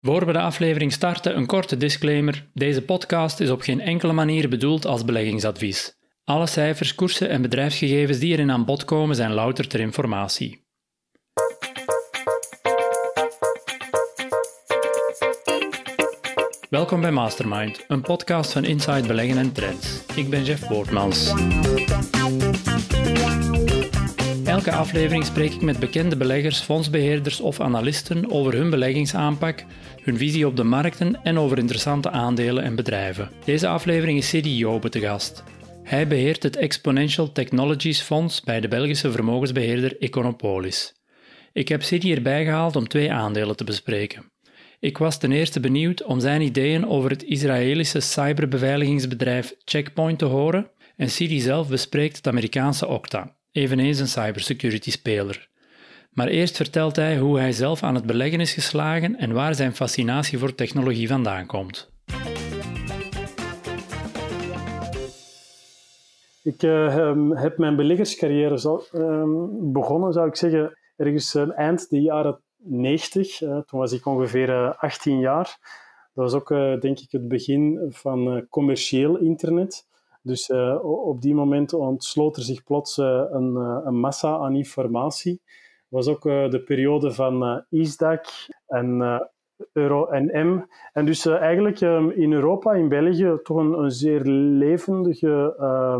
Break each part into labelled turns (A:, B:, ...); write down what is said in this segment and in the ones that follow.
A: Voor we de aflevering starten, een korte disclaimer. Deze podcast is op geen enkele manier bedoeld als beleggingsadvies. Alle cijfers, koersen en bedrijfsgegevens die erin aan bod komen zijn louter ter informatie. Welkom bij Mastermind, een podcast van Inside Beleggen en Trends. Ik ben Jeff Boortmans. Elke aflevering spreek ik met bekende beleggers, fondsbeheerders of analisten over hun beleggingsaanpak, hun visie op de markten en over interessante aandelen en bedrijven. Deze aflevering is Sidi Jobe te gast. Hij beheert het Exponential Technologies Fonds bij de Belgische vermogensbeheerder Econopolis. Ik heb Sidi erbij gehaald om 2 aandelen te bespreken. Ik was ten eerste benieuwd om zijn ideeën over het Israëlische cyberbeveiligingsbedrijf Checkpoint te horen en Sidi zelf bespreekt het Amerikaanse Okta, eveneens een cybersecurity-speler. Maar eerst vertelt hij hoe hij zelf aan het beleggen is geslagen en waar zijn fascinatie voor technologie vandaan komt.
B: Ik heb mijn beleggerscarrière begonnen, zou ik zeggen, ergens eind de jaren 90. Toen was ik ongeveer 18 jaar. Dat was ook, denk ik, het begin van commercieel internet. Dus op die moment ontsloot er zich plots een massa aan informatie. Het was ook de periode van ISDAC en Euro-NM. En dus eigenlijk in Europa, in België, toch een zeer levendige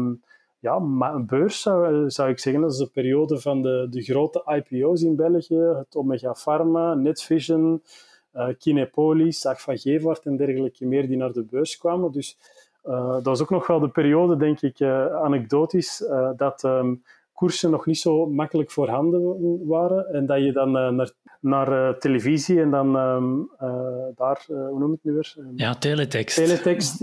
B: een beurs, zou ik zeggen. Dat is de periode van de grote IPO's in België. Het Omega Pharma, Netvision, Kinepolis, Agfa Gevaert en dergelijke meer die naar de beurs kwamen. Dus dat was ook nog wel de periode, denk ik, anekdotisch, dat koersen nog niet zo makkelijk voorhanden waren en dat je dan naar televisie en dan daar, hoe noem je het nu weer?
A: Teletext.
B: Teletext,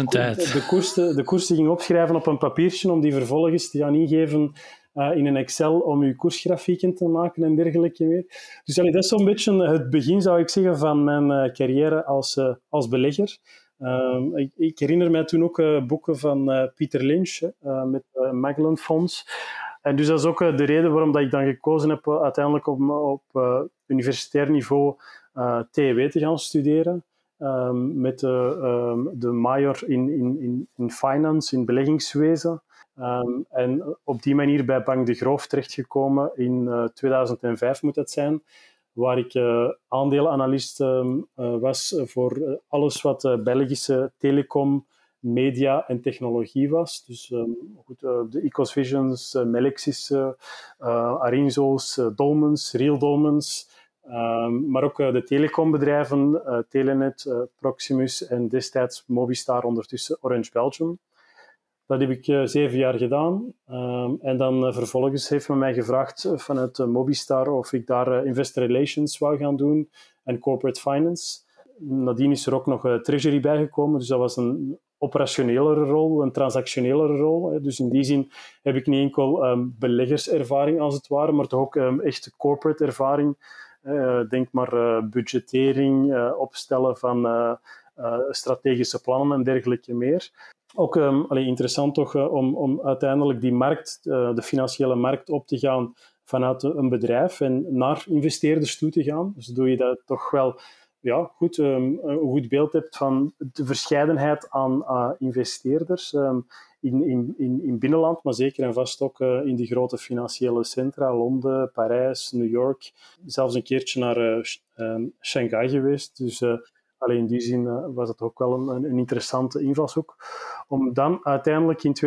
B: de koersen ging opschrijven op een papiertje om die vervolgens te gaan ingeven in een Excel om je koersgrafieken te maken en dergelijke meer. Dus dat is zo'n beetje het begin, zou ik zeggen, van mijn carrière als belegger. Ik herinner mij toen ook boeken van Peter Lynch met Magellan Fonds. En dus dat is ook de reden waarom dat ik dan gekozen heb uiteindelijk om op universitair niveau TEW te gaan studeren. Met de major in finance, in beleggingswezen. En op die manier bij Bank de Groof terechtgekomen in 2005 moet dat zijn. Waar ik aandelenanalist was voor alles wat Belgische telecom, media en technologie was. Dus de Ecosvisions, Melexis, Arinzo's, Dolmens, Real Dolmens, maar ook de telecombedrijven, Telenet, Proximus en destijds Mobistar, ondertussen Orange Belgium. Dat heb ik 7 jaar gedaan. En dan vervolgens heeft men mij gevraagd vanuit Mobistar of ik daar investor relations wou gaan doen en corporate finance. Nadien is er ook nog treasury bijgekomen, dus dat was een operationelere rol, een transactionelere rol. Dus in die zin heb ik niet enkel beleggerservaring als het ware, maar toch ook echt corporate ervaring. Denk maar budgettering, opstellen van strategische plannen en dergelijke meer. Ook interessant toch om uiteindelijk die markt, de financiële markt op te gaan vanuit een bedrijf en naar investeerders toe te gaan. Dus doe je dat toch wel een goed beeld hebt van de verscheidenheid aan investeerders in binnenland, maar zeker en vast ook in de grote financiële centra, Londen, Parijs, New York. Zelfs een keertje naar Shanghai geweest. Dus in die zin was het ook wel een interessante invalshoek. Om dan uiteindelijk in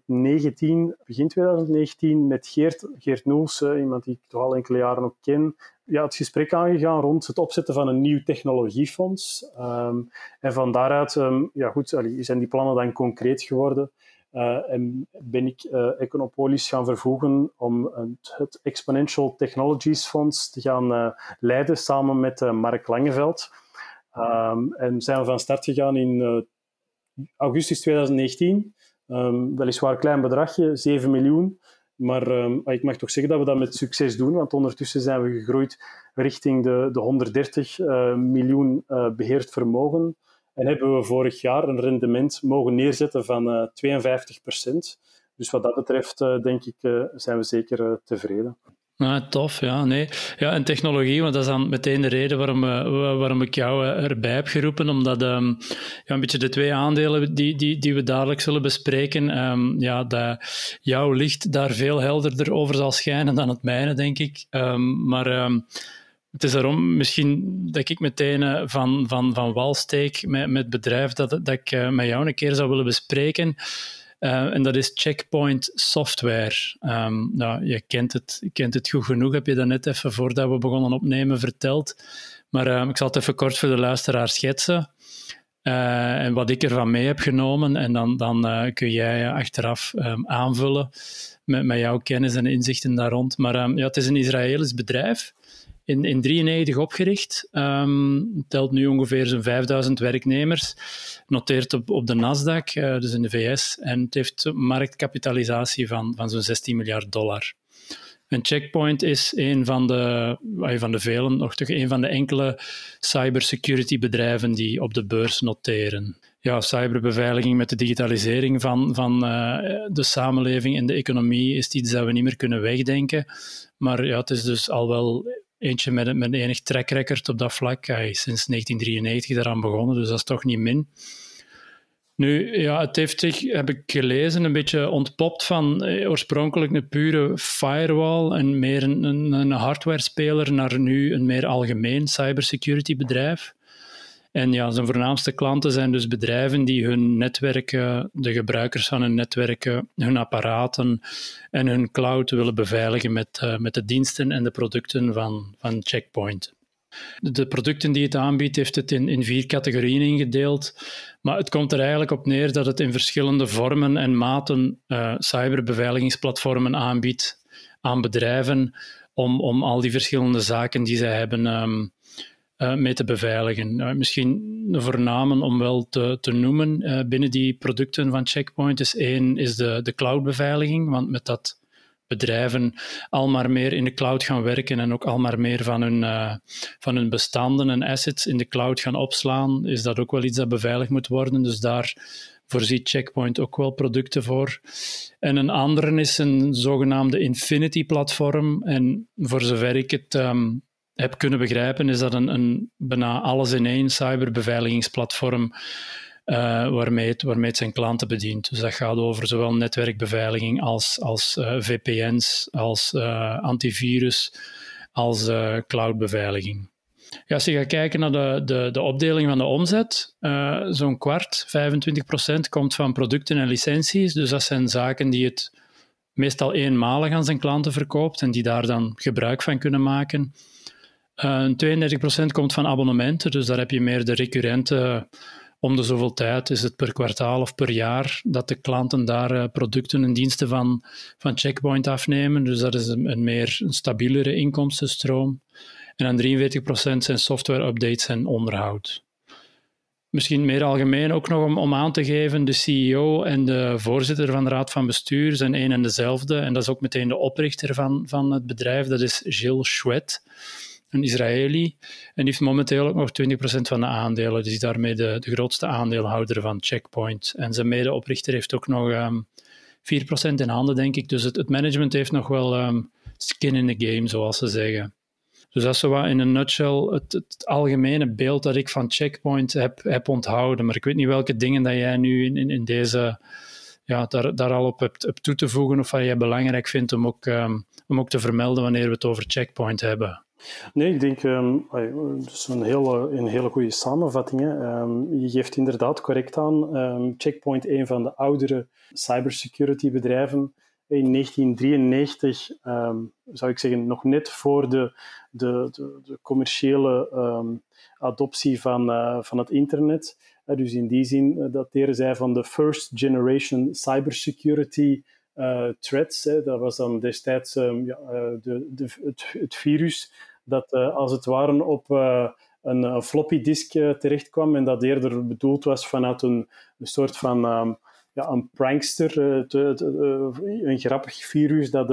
B: begin 2019, met Geert Noels, iemand die ik toch al enkele jaren ook ken, het gesprek aangegaan rond het opzetten van een nieuw technologiefonds. En van daaruit zijn die plannen dan concreet geworden. En ben ik Econopolis gaan vervoegen om het Exponential Technologies Fonds te gaan leiden samen met Mark Langeveld. En zijn we van start gegaan in augustus 2019. Weliswaar een klein bedragje, 7 miljoen. Maar ik mag toch zeggen dat we dat met succes doen, want ondertussen zijn we gegroeid richting de 130 miljoen beheerd vermogen. En hebben we vorig jaar een rendement mogen neerzetten van 52%. Dus wat dat betreft, denk ik, zijn we zeker tevreden.
A: Nou, tof, ja. Nee. Ja, en technologie, want dat is dan meteen de reden waarom ik jou erbij heb geroepen, omdat een beetje de twee aandelen die we dadelijk zullen bespreken, dat jouw licht daar veel helderder over zal schijnen dan het mijne, denk ik. Het is daarom misschien dat ik meteen van wal steek met het bedrijf dat ik met jou een keer zou willen bespreken. En dat is Checkpoint Software. Je kent het goed genoeg, heb je dat net even voordat we begonnen opnemen verteld. Maar ik zal het even kort voor de luisteraar schetsen. En wat ik ervan mee heb genomen. En dan kun jij achteraf aanvullen met jouw kennis en inzichten daar rond. Maar het is een Israëlisch bedrijf. In 1993 opgericht. Telt nu ongeveer zo'n 5000 werknemers. Noteert op de Nasdaq, dus in de VS. En het heeft een marktkapitalisatie van zo'n $16 miljard. En Checkpoint is een van de velen, nog toch een van de enkele cybersecurity bedrijven die op de beurs noteren. Ja, cyberbeveiliging met de digitalisering van de samenleving en de economie is iets dat we niet meer kunnen wegdenken. Maar ja, het is dus al wel eentje met enig track record op dat vlak. Hij is sinds 1993 daaraan begonnen, dus dat is toch niet min. Nu, ja, het heeft zich, heb ik gelezen, een beetje ontpopt van oorspronkelijk een pure firewall en meer een hardware-speler naar nu een meer algemeen cybersecurity bedrijf. En ja, zijn voornaamste klanten zijn dus bedrijven die hun netwerken, de gebruikers van hun netwerken, hun apparaten en hun cloud willen beveiligen met de diensten en de producten van Checkpoint. De producten die het aanbiedt, heeft het in 4 categorieën ingedeeld. Maar het komt er eigenlijk op neer dat het in verschillende vormen en maten cyberbeveiligingsplatformen aanbiedt aan bedrijven om al die verschillende zaken die zij hebben mee te beveiligen. Misschien de voornamen om wel te noemen binnen die producten van Checkpoint is één is de cloudbeveiliging, want met dat bedrijven al maar meer in de cloud gaan werken en ook al maar meer van hun bestanden en assets in de cloud gaan opslaan, is dat ook wel iets dat beveiligd moet worden. Dus daar voorziet Checkpoint ook wel producten voor. En een andere is een zogenaamde Infinity-platform. En voor zover ik het heb kunnen begrijpen, is dat een bijna alles-in-één cyberbeveiligingsplatform waarmee het zijn klanten bedient. Dus dat gaat over zowel netwerkbeveiliging als VPN's, als antivirus, als cloudbeveiliging. Ja, als je gaat kijken naar de opdeling van de omzet, zo'n kwart, 25%, komt van producten en licenties. Dus dat zijn zaken die het meestal eenmalig aan zijn klanten verkoopt en die daar dan gebruik van kunnen maken. 32% komt van abonnementen, dus daar heb je meer de recurrente. Om de zoveel tijd is het per kwartaal of per jaar dat de klanten daar producten en diensten van Checkpoint afnemen. Dus dat is een stabielere inkomstenstroom. En dan 43% zijn software-updates en onderhoud. Misschien meer algemeen ook nog om aan te geven, de CEO en de voorzitter van de raad van bestuur zijn één en dezelfde. En dat is ook meteen de oprichter van het bedrijf, dat is Gilles Chouette, een Israëli. En die heeft momenteel ook nog 20% van de aandelen. Dus is daarmee de grootste aandeelhouder van Checkpoint. En zijn medeoprichter heeft ook nog 4% in handen, denk ik. Dus het management heeft nog wel skin in the game, zoals ze zeggen. Dus dat is zo wat in een nutshell het algemene beeld dat ik van Checkpoint heb onthouden. Maar ik weet niet welke dingen dat jij nu in deze... Ja, daar al op hebt toe te voegen of wat jij belangrijk vindt om ook te vermelden wanneer we het over Checkpoint hebben.
B: Nee, ik denk dat is een hele goede samenvatting. Hè. Je geeft inderdaad correct aan. Checkpoint, een van de oudere cybersecurity bedrijven. In 1993, zou ik zeggen, nog net voor de commerciële adoptie van het internet. Dus in die zin dateren zij van de first generation cybersecurity threats. Dat was dan destijds het virus dat als het ware op een floppy disk terecht kwam en dat eerder bedoeld was vanuit een soort van een prankster, een grappig virus dat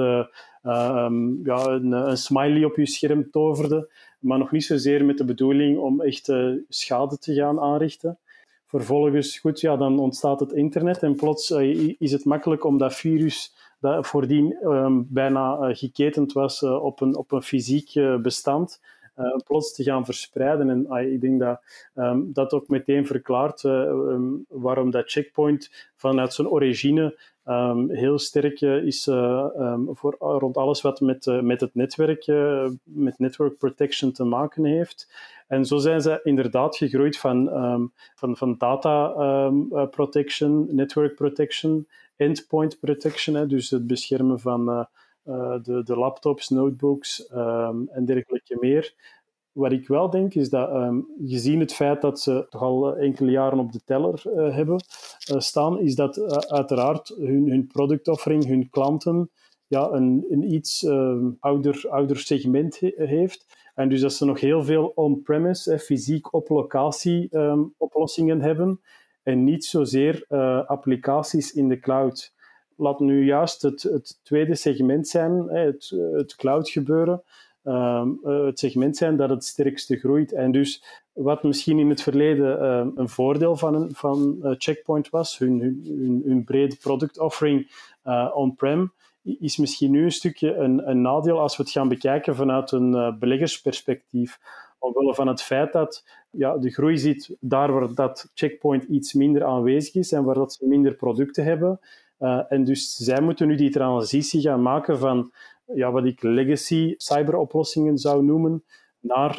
B: een smiley op je scherm toverde, maar nog niet zozeer met de bedoeling om echt schade te gaan aanrichten. Vervolgens, dan ontstaat het internet en plots is het makkelijk om dat virus dat voordien bijna geketend was op een fysiek bestand, plots te gaan verspreiden. En ik denk dat dat ook meteen verklaart waarom dat Checkpoint vanuit zijn origine heel sterk is rond alles wat met het netwerk, met network protection te maken heeft. En zo zijn ze inderdaad gegroeid van data protection, network protection, endpoint protection, dus het beschermen van de laptops, notebooks en dergelijke meer. Wat ik wel denk, is dat gezien het feit dat ze toch al enkele jaren op de teller hebben staan, is dat uiteraard hun productoffering, hun klanten, een iets ouder segment heeft. En dus dat ze nog heel veel on-premise, fysiek op locatie oplossingen hebben en niet zozeer applicaties in de cloud. Laat nu juist het tweede segment zijn, het cloud gebeuren. Het segment zijn dat het sterkste groeit. En dus wat misschien in het verleden een voordeel van Checkpoint was, hun brede product offering on-prem, is misschien nu een stukje een nadeel als we het gaan bekijken vanuit een beleggersperspectief. Omwille van het feit dat de groei zit daar waar dat Checkpoint iets minder aanwezig is en waar dat ze minder producten hebben. En dus zij moeten nu die transitie gaan maken van wat ik legacy cyberoplossingen zou noemen, naar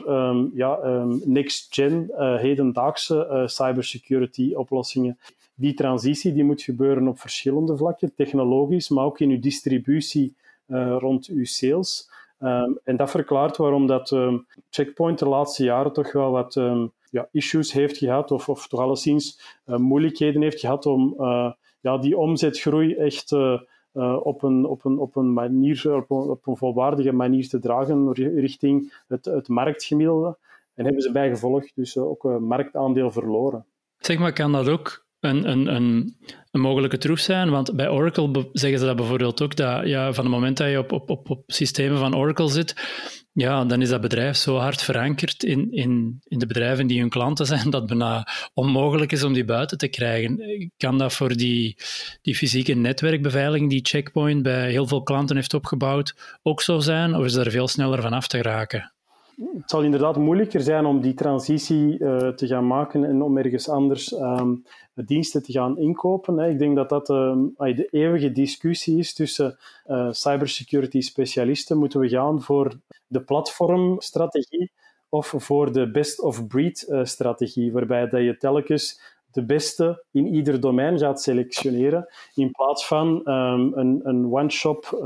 B: next-gen, hedendaagse cybersecurity oplossingen. Die transitie die moet gebeuren op verschillende vlakken, technologisch, maar ook in uw distributie rond uw sales. En dat verklaart waarom dat Checkpoint de laatste jaren toch wel wat issues heeft gehad, of toch alleszins moeilijkheden heeft gehad om die omzetgroei echt op een volwaardige manier te dragen richting het marktgemiddelde. En hebben ze bijgevolg dus ook een marktaandeel verloren.
A: Zeg maar, kan dat ook een mogelijke troef zijn? Want bij Oracle zeggen ze dat bijvoorbeeld ook, dat van het moment dat je op systemen van Oracle zit, dan is dat bedrijf zo hard verankerd in de bedrijven die hun klanten zijn, dat het bijna onmogelijk is om die buiten te krijgen. Kan dat voor die fysieke netwerkbeveiliging die Checkpoint bij heel veel klanten heeft opgebouwd ook zo zijn, of is er veel sneller van af te geraken?
B: Het zal inderdaad moeilijker zijn om die transitie te gaan maken en om ergens anders diensten te gaan inkopen. Ik denk dat dat de eeuwige discussie is tussen cybersecurity specialisten. Moeten we gaan voor de platformstrategie of voor de best-of-breed strategie, waarbij dat je telkens de beste in ieder domein gaat selectioneren, in plaats van een one-shop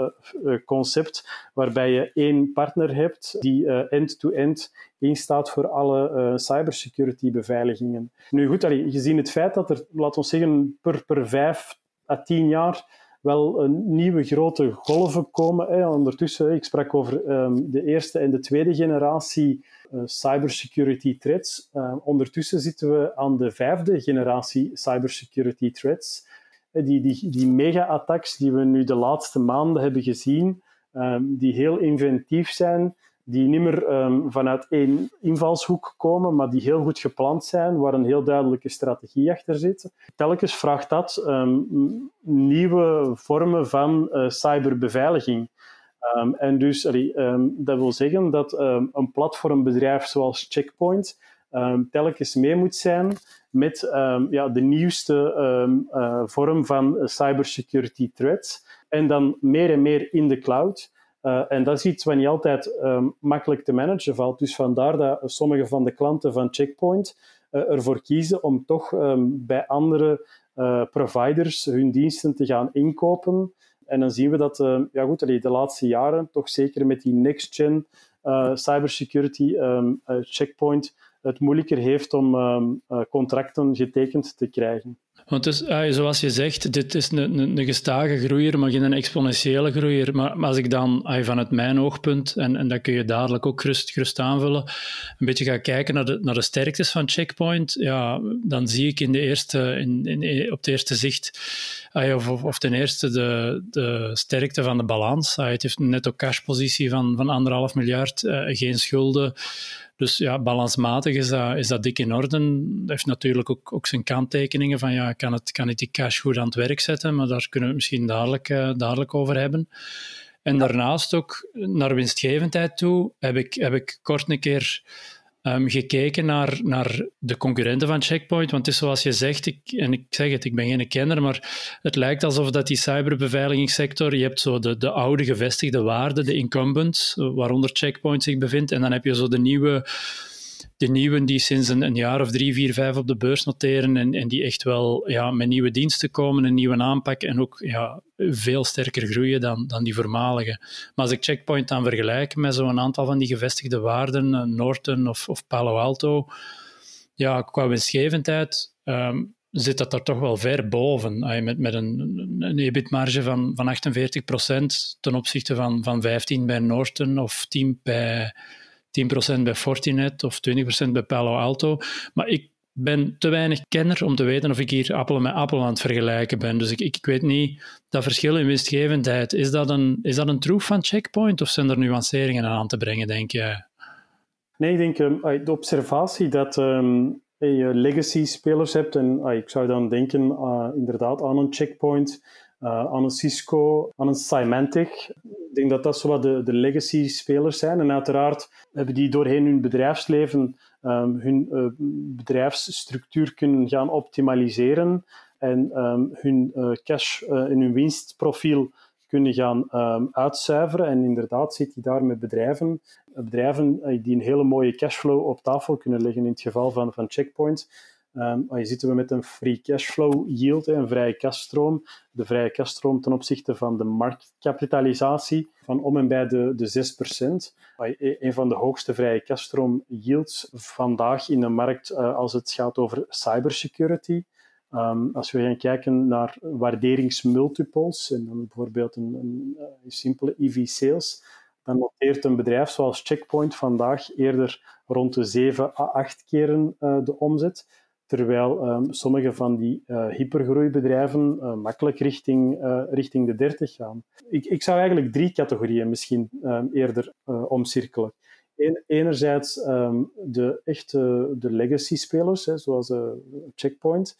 B: concept, waarbij je één partner hebt die end-to-end instaat voor alle cybersecurity beveiligingen. Nu goed, gezien het feit dat er, laten we zeggen, per 5 à 10 jaar wel nieuwe grote golven komen. Ondertussen, ik sprak over de eerste en de tweede generatie cybersecurity threats. Ondertussen zitten we aan de 5e generatie cybersecurity threats. Die mega-attacks die we nu de laatste maanden hebben gezien, die heel inventief zijn, die niet meer vanuit één invalshoek komen, maar die heel goed gepland zijn, waar een heel duidelijke strategie achter zit. Telkens vraagt dat nieuwe vormen van cyberbeveiliging. En dus, dat wil zeggen dat een platformbedrijf zoals Checkpoint telkens mee moet zijn met de nieuwste vorm van cybersecurity threats. En dan meer en meer in de cloud. En dat is iets wat niet altijd makkelijk te managen valt. Dus vandaar dat sommige van de klanten van Checkpoint ervoor kiezen om toch bij andere providers hun diensten te gaan inkopen. En dan zien we dat de laatste jaren, toch zeker met die next-gen cybersecurity Checkpoint, het moeilijker heeft om contracten getekend te krijgen.
A: Want dus, zoals je zegt, dit is een gestage groeier, maar geen exponentiële groeier. Maar als ik dan vanuit mijn oogpunt, en dat kun je dadelijk ook gerust aanvullen, een beetje ga kijken naar de sterktes van Checkpoint, dan zie ik op het eerste zicht, of ten eerste de sterkte van de balans. Het heeft een netto cashpositie van 1,5 miljard, geen schulden. Dus balansmatig is dat dik in orde. Dat heeft natuurlijk ook zijn kanttekeningen van kan het die cash goed aan het werk zetten, maar daar kunnen we het misschien dadelijk over hebben. En daarnaast ook naar winstgevendheid toe heb ik kort een keer gekeken naar de concurrenten van Checkpoint. Want het is zoals je zegt, ik zeg het, ik ben geen kenner, maar het lijkt alsof dat die cyberbeveiligingssector, je hebt zo de oude gevestigde waarden, de incumbents, waaronder Checkpoint zich bevindt, en dan heb je zo de nieuwen die sinds een jaar of 3, 4, 5 op de beurs noteren en die echt wel met nieuwe diensten komen, een nieuwe aanpak en ook veel sterker groeien dan die voormalige. Maar als ik Checkpoint dan vergelijk met zo'n aantal van die gevestigde waarden, Norton of Palo Alto, qua winstgevendheid zit dat daar toch wel ver boven. Met een EBIT-marge van 48% ten opzichte van 15% bij Norton of 10% bij Fortinet of 20% bij Palo Alto. Maar ik ben te weinig kenner om te weten of ik hier appel met appel aan het vergelijken ben. Dus ik weet niet, dat verschil in winstgevendheid, is dat een troef van Checkpoint of zijn er nuanceringen aan te brengen, denk jij?
B: Nee, ik denk de observatie dat je legacy-spelers hebt, en ik zou dan denken inderdaad aan een Checkpoint, aan een Cisco, aan een Symantec. Ik denk dat dat zo wat de legacy-spelers zijn. En uiteraard hebben die doorheen hun bedrijfsleven hun bedrijfsstructuur kunnen gaan optimaliseren en hun cash en hun winstprofiel kunnen gaan uitzuiveren. En inderdaad zit je daar met bedrijven die een hele mooie cashflow op tafel kunnen leggen. In het geval van Checkpoint zitten we met een free cashflow yield, een vrije cashstroom. De vrije cashstroom ten opzichte van de marktkapitalisatie van om en bij de 6%. Een van de hoogste vrije cashstroom yields vandaag in de markt als het gaat over cybersecurity. Als we gaan kijken naar waarderingsmultiples, en dan bijvoorbeeld een simpele EV-sales, dan noteert een bedrijf zoals Checkpoint vandaag eerder rond de 7 à 8 keren de omzet, terwijl sommige van die hypergroeibedrijven makkelijk richting de 30 gaan. Ik zou eigenlijk 3 categorieën misschien eerder omcirkelen. Enerzijds de legacy-spelers, zoals Checkpoint.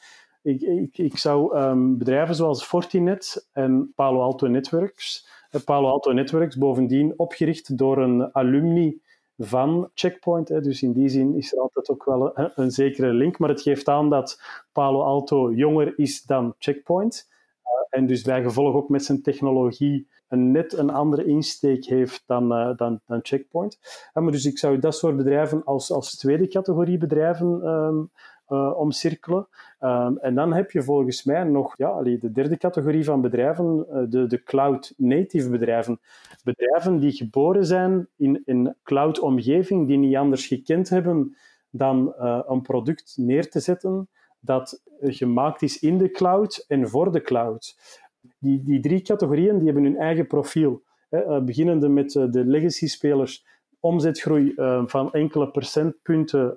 B: Ik zou bedrijven zoals Fortinet en Palo Alto Networks. Palo Alto Networks bovendien opgericht door een alumni van Checkpoint. Dus in die zin is er altijd ook wel een zekere link. Maar het geeft aan dat Palo Alto jonger is dan Checkpoint. En dus bij gevolg ook met zijn technologie net een andere insteek heeft dan Checkpoint. Maar dus ik zou dat soort bedrijven als tweede categorie bedrijven omcirkelen. En dan heb je volgens mij nog de derde categorie van bedrijven, de cloud-native bedrijven. Bedrijven die geboren zijn in een cloud-omgeving, die niet anders gekend hebben dan een product neer te zetten dat gemaakt is in de cloud en voor de cloud. Die 3 categorieën die hebben hun eigen profiel. Beginnende met de legacy-spelers, omzetgroei van enkele procentpunten,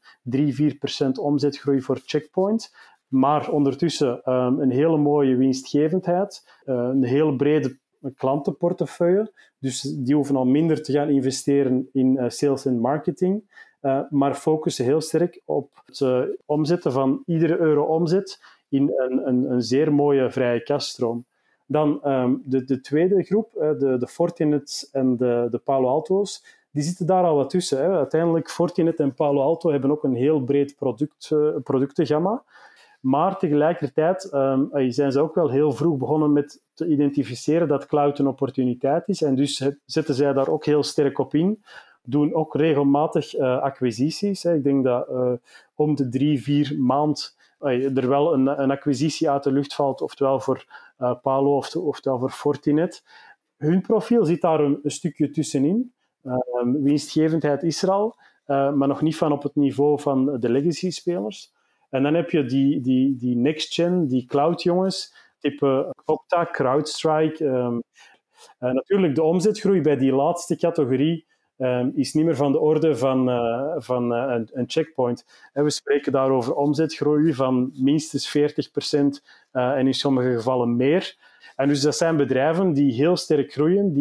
B: 3-4% omzetgroei voor Checkpoint, maar ondertussen een hele mooie winstgevendheid, een heel brede klantenportefeuille, dus die hoeven al minder te gaan investeren in sales en marketing, maar focussen heel sterk op het omzetten van iedere euro omzet in een zeer mooie vrije cashstroom. Dan de tweede groep, de Fortinets en de Palo Alto's, die zitten daar al wat tussen. Uiteindelijk, Fortinet en Palo Alto hebben ook een heel breed productengamma. Maar tegelijkertijd zijn ze ook wel heel vroeg begonnen met te identificeren dat cloud een opportuniteit is. En dus zetten zij daar ook heel sterk op in. Doen ook regelmatig acquisities. Ik denk dat om de 3-4 maand er wel een acquisitie uit de lucht valt, oftewel voor Palo oftewel voor Fortinet. Hun profiel zit daar een stukje tussenin. Winstgevendheid is er al, maar nog niet van op het niveau van de legacy-spelers. En dan heb je die next-gen, die cloud-jongens, type Okta, CrowdStrike. Natuurlijk, de omzetgroei bij die laatste categorie is niet meer van de orde van een Checkpoint. We spreken daar over omzetgroei van minstens 40% en in sommige gevallen meer. En dus dat zijn bedrijven die heel sterk groeien,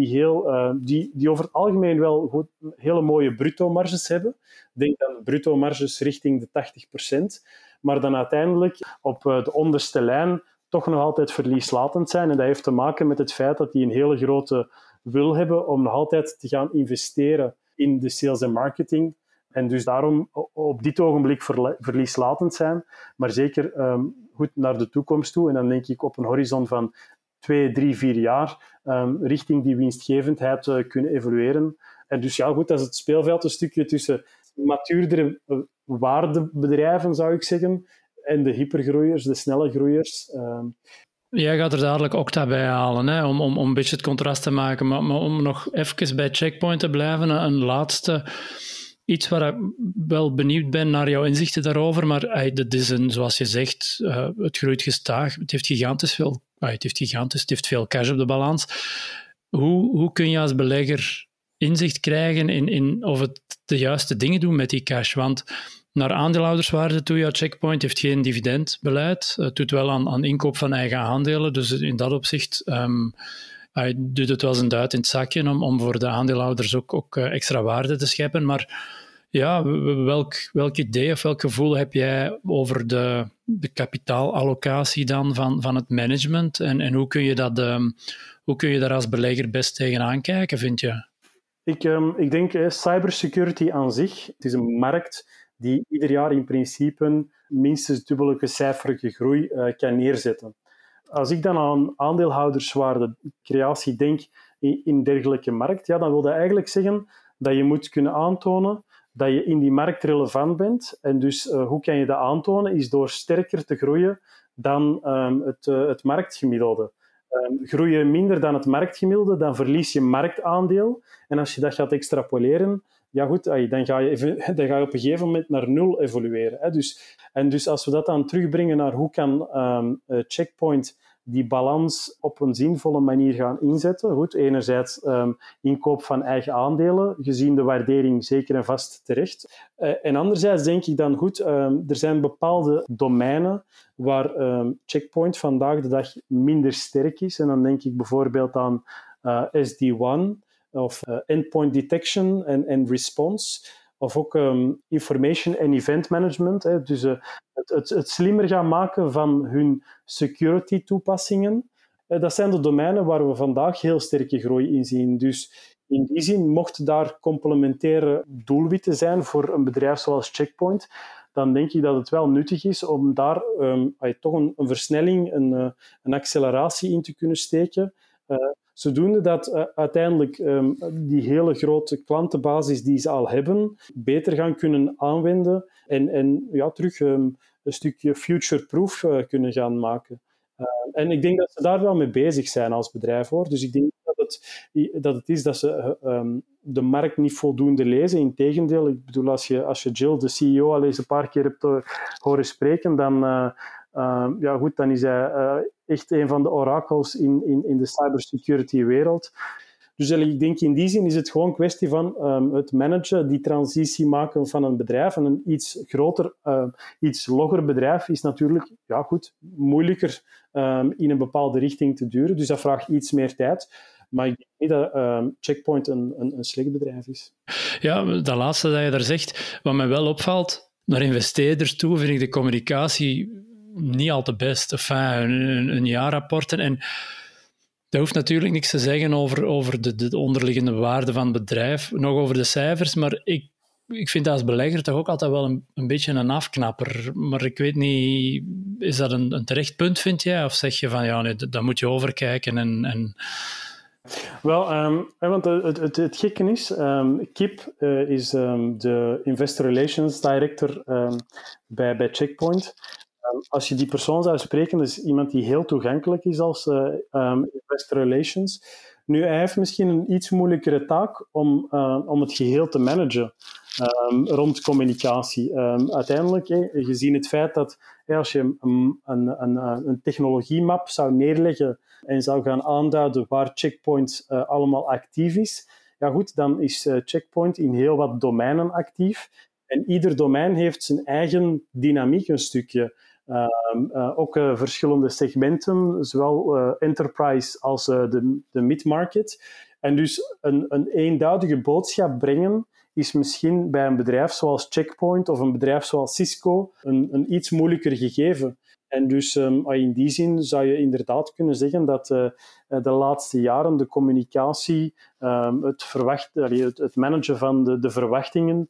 B: die over het algemeen wel goed, hele mooie bruto-marges hebben. Ik denk aan bruto-marges richting de 80%. maar dan uiteindelijk op de onderste lijn toch nog altijd verlieslatend zijn. En dat heeft te maken met het feit dat die een hele grote wil hebben om nog altijd te gaan investeren in de sales en marketing. En dus daarom op dit ogenblik verlieslatend zijn, maar zeker goed naar de toekomst toe. En dan denk ik op een horizon van 2, 3, 4 jaar richting die winstgevendheid kunnen evolueren. En dus ja, goed, dat is het speelveld een stukje tussen matuurdere waardebedrijven, zou ik zeggen, en de hypergroeiers, de snelle groeiers.
A: Jij gaat er dadelijk Okta bij halen, hè, om een beetje het contrast te maken. Maar om nog even bij Checkpoint te blijven, een laatste... Iets waar ik wel benieuwd ben naar jouw inzichten daarover, maar dat is zoals je zegt, het groeit gestaag. Het heeft het heeft veel cash op de balans. Hoe kun je als belegger inzicht krijgen in of het de juiste dingen doet met die cash? Want naar aandeelhouderswaarde toe, Checkpoint heeft geen dividendbeleid. Het doet wel aan inkoop van eigen aandelen, dus in dat opzicht... Hij doet het wel zijn duit in het zakje om voor de aandeelhouders ook extra waarde te scheppen. Maar ja, welk idee of welk gevoel heb jij over de kapitaalallocatie dan van het management? En hoe kun je daar als belegger best tegenaan kijken, vind je?
B: Ik denk cybersecurity aan zich. Het is een markt die ieder jaar in principe minstens dubbele cijferige groei kan neerzetten. Als ik dan aan aandeelhouderswaardecreatie denk in dergelijke markt, ja, dan wil dat eigenlijk zeggen dat je moet kunnen aantonen dat je in die markt relevant bent. En dus hoe kan je dat aantonen? Is door sterker te groeien dan het marktgemiddelde. Groei je minder dan het marktgemiddelde, dan verlies je marktaandeel. En als je dat gaat extrapoleren, ja goed, dan ga je op een gegeven moment naar 0 evolueren. Hè. Dus als we dat dan terugbrengen naar hoe kan Checkpoint die balans op een zinvolle manier gaan inzetten. Goed, enerzijds inkoop van eigen aandelen, gezien de waardering zeker en vast terecht. En anderzijds denk ik dan, goed, er zijn bepaalde domeinen waar Checkpoint vandaag de dag minder sterk is. En dan denk ik bijvoorbeeld aan SD-WAN, of endpoint detection en response, of ook information en event management. Hè. Dus het slimmer gaan maken van hun security toepassingen. Dat zijn de domeinen waar we vandaag heel sterke groei in zien. Dus in die zin, mocht daar complementaire doelwitten zijn voor een bedrijf zoals Checkpoint, dan denk ik dat het wel nuttig is om daar toch een versnelling, een acceleratie in te kunnen steken. Zodoende dat uiteindelijk die hele grote klantenbasis die ze al hebben, beter gaan kunnen aanwenden en terug een stukje future-proof kunnen gaan maken. En ik denk dat ze daar wel mee bezig zijn als bedrijf, hoor. Dus ik denk dat het is dat ze de markt niet voldoende lezen. Integendeel, ik bedoel, als je Jill, de CEO, al eens een paar keer hebt horen spreken, dan is hij echt een van de orakels in de cybersecurity-wereld. Dus ik denk in die zin is het gewoon een kwestie van het managen, die transitie maken van een bedrijf. En een iets groter, iets logger bedrijf is natuurlijk moeilijker in een bepaalde richting te duren. Dus dat vraagt iets meer tijd. Maar ik denk niet dat Checkpoint een slecht bedrijf is.
A: Ja, dat laatste dat je daar zegt, wat mij wel opvalt, naar investeerders toe vind ik de communicatie niet al te best. Enfin, een jaarrapport. En dat hoeft natuurlijk niks te zeggen over de onderliggende waarde van het bedrijf, nog over de cijfers, maar ik vind dat als belegger toch ook altijd wel een beetje een afknapper. Maar ik weet niet, is dat een terecht punt, vind jij? Of zeg je van, ja, nee, dat moet je overkijken en...
B: Wel, want het gekke is, Kip is de Investor Relations Director bij Checkpoint. Als je die persoon zou spreken, dat is iemand die heel toegankelijk is als Investor Relations. Nu, hij heeft misschien een iets moeilijkere taak om het geheel te managen rond communicatie. Uiteindelijk, gezien het feit dat als je een technologiemap zou neerleggen en zou gaan aanduiden waar Checkpoint allemaal actief is, ja goed, dan is Checkpoint in heel wat domeinen actief. En ieder domein heeft zijn eigen dynamiek een stukje. Ook verschillende segmenten, zowel enterprise als de mid-market. En dus een eenduidige boodschap brengen is misschien bij een bedrijf zoals Checkpoint of een bedrijf zoals Cisco een iets moeilijker gegeven. En dus in die zin zou je inderdaad kunnen zeggen dat de laatste jaren de communicatie, het managen van de verwachtingen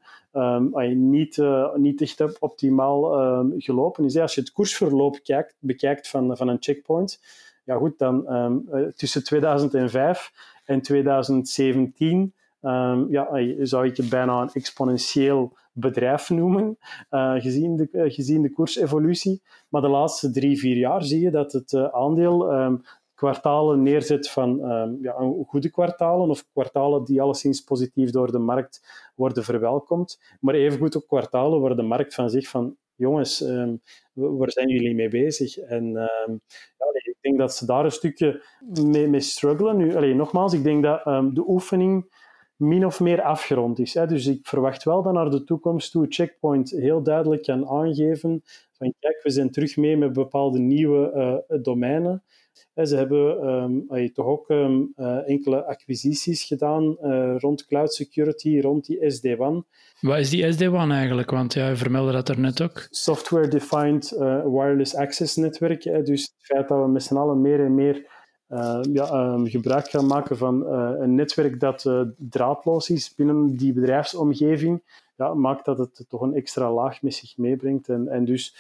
B: niet echt optimaal gelopen is. Als je het koersverloop bekijkt van een Checkpoint, ja goed, dan tussen 2005 en 2017 zou ik het bijna een exponentieel bedrijf noemen, gezien de koersevolutie. Maar de laatste 3-4 jaar zie je dat het aandeel kwartalen neerzet van goede kwartalen of kwartalen die alleszins positief door de markt worden verwelkomd, maar evengoed ook kwartalen waar de markt van zegt van jongens, waar zijn jullie mee bezig? En ik denk dat ze daar een stukje mee struggelen. Nu, nogmaals, ik denk dat de oefening min of meer afgerond is. Dus ik verwacht wel dat naar de toekomst toe Checkpoint heel duidelijk kan aangeven van kijk, we zijn terug mee met bepaalde nieuwe domeinen. Ze hebben toch ook enkele acquisities gedaan rond cloud security, rond die SD-WAN.
A: Wat is die SD-WAN eigenlijk? Want je vermeldde dat er net ook.
B: Software-defined wireless access netwerk. Dus het feit dat we met z'n allen meer en meer gebruik gaan maken van een netwerk dat draadloos is binnen die bedrijfsomgeving, maakt dat het toch een extra laag met zich meebrengt. En dus,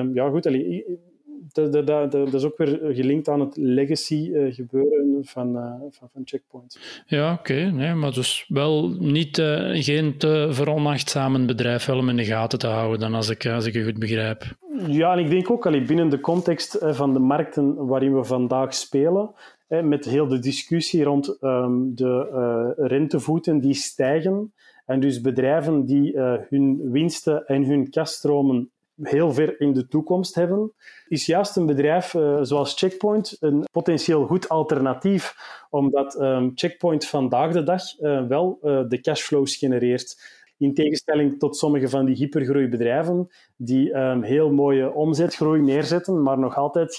B: dat is ook weer gelinkt aan het legacy gebeuren van Checkpoint.
A: Ja, oké. Nee, maar dus wel geen te veronachtzamen bedrijf wel om in de gaten te houden, dan als ik je goed begrijp.
B: Ja, en ik denk ook binnen de context van de markten waarin we vandaag spelen, met heel de discussie rond de rentevoeten die stijgen, en dus bedrijven die hun winsten en hun kasstromen heel ver in de toekomst hebben, is juist een bedrijf zoals Checkpoint een potentieel goed alternatief, omdat Checkpoint vandaag de dag wel de cashflows genereert. In tegenstelling tot sommige van die hypergroeibedrijven die heel mooie omzetgroei neerzetten, maar nog altijd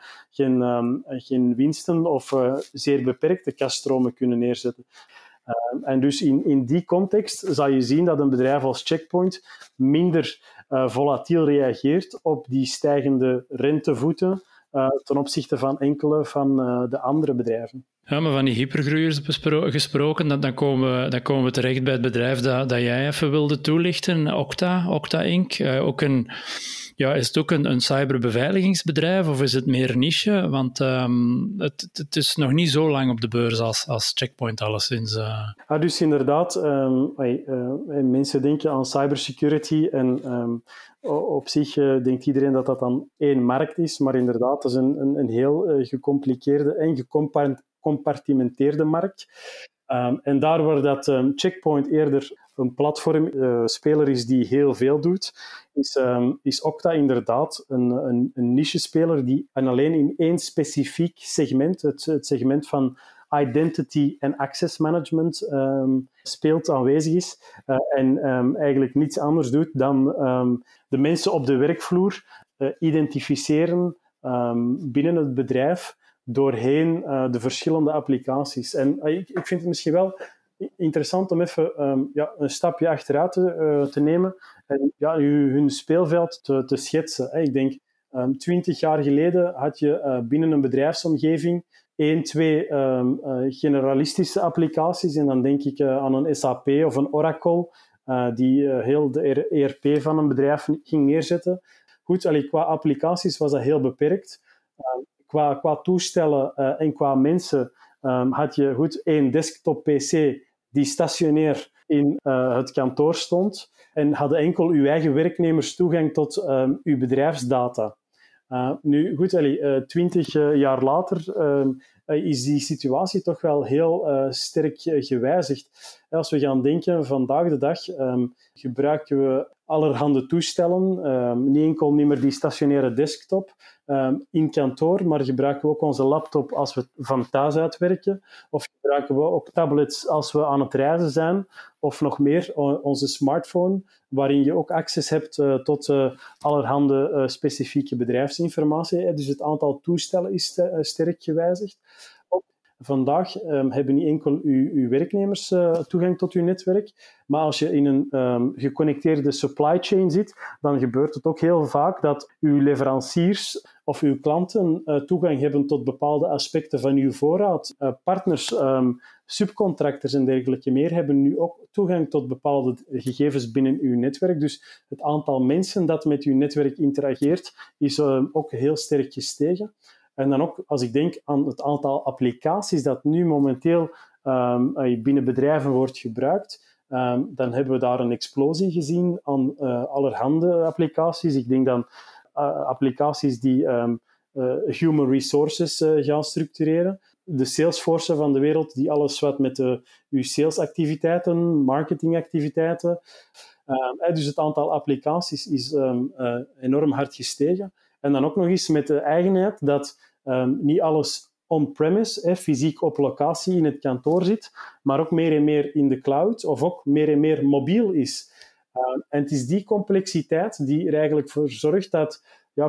B: geen winsten of zeer beperkte cashstromen kunnen neerzetten. En dus in die context zal je zien dat een bedrijf als Checkpoint minder volatiel reageert op die stijgende rentevoeten ten opzichte van enkele van de andere bedrijven.
A: Ja, maar van die hypergroeiers gesproken, dan komen we terecht bij het bedrijf dat jij even wilde toelichten, Okta Inc. Is het ook een cyberbeveiligingsbedrijf of is het meer niche? Want het is nog niet zo lang op de beurs als Checkpoint alleszins.
B: Dus inderdaad, mensen denken aan cybersecurity en op zich denkt iedereen dat dat dan één markt is, maar inderdaad, dat is een heel gecompliceerde en gecompartimenteerde markt. En daar waar dat Checkpoint eerder een platformspeler is die heel veel doet, is Okta inderdaad een niche-speler die alleen in één specifiek segment, het segment van identity en access management, aanwezig is en eigenlijk niets anders doet dan de mensen op de werkvloer identificeren binnen het bedrijf doorheen de verschillende applicaties. En ik vind het misschien wel interessant om even een stapje achteruit te nemen en hun speelveld te schetsen. Ik denk, 20 jaar geleden had je binnen een bedrijfsomgeving 2 generalistische applicaties. En dan denk ik aan een SAP of een Oracle, die heel de ERP van een bedrijf ging neerzetten. Goed, qua applicaties was dat heel beperkt. Qua toestellen en qua mensen had je 1 desktop-PC die stationair in het kantoor stond en hadden enkel uw eigen werknemers toegang tot uw bedrijfsdata. Nu, 20 jaar later is die situatie toch wel heel sterk gewijzigd. Als we gaan denken, vandaag de dag gebruiken we allerhande toestellen, niet meer die stationaire desktop in kantoor, maar gebruiken we ook onze laptop als we van thuis uitwerken, of gebruiken we ook tablets als we aan het reizen zijn, of nog meer onze smartphone, waarin je ook access hebt tot allerhande specifieke bedrijfsinformatie. Dus het aantal toestellen is sterk gewijzigd. Vandaag hebben niet enkel uw werknemers toegang tot uw netwerk, maar als je in een geconnecteerde supply chain zit, dan gebeurt het ook heel vaak dat uw leveranciers of uw klanten toegang hebben tot bepaalde aspecten van uw voorraad. Partners, subcontractors en dergelijke meer hebben nu ook toegang tot bepaalde gegevens binnen uw netwerk. Dus het aantal mensen dat met uw netwerk interageert is ook heel sterk gestegen. En dan ook, als ik denk aan het aantal applicaties dat nu momenteel binnen bedrijven wordt gebruikt, dan hebben we daar een explosie gezien aan allerhande applicaties. Ik denk dan applicaties die human resources gaan structureren. De Salesforce van de wereld, die alles wat met uw salesactiviteiten, marketingactiviteiten. Dus het aantal applicaties is enorm hard gestegen. En dan ook nog eens met de eigenheid dat niet alles on-premise, fysiek op locatie in het kantoor zit, maar ook meer en meer in de cloud of ook meer en meer mobiel is. En het is die complexiteit die er eigenlijk voor zorgt dat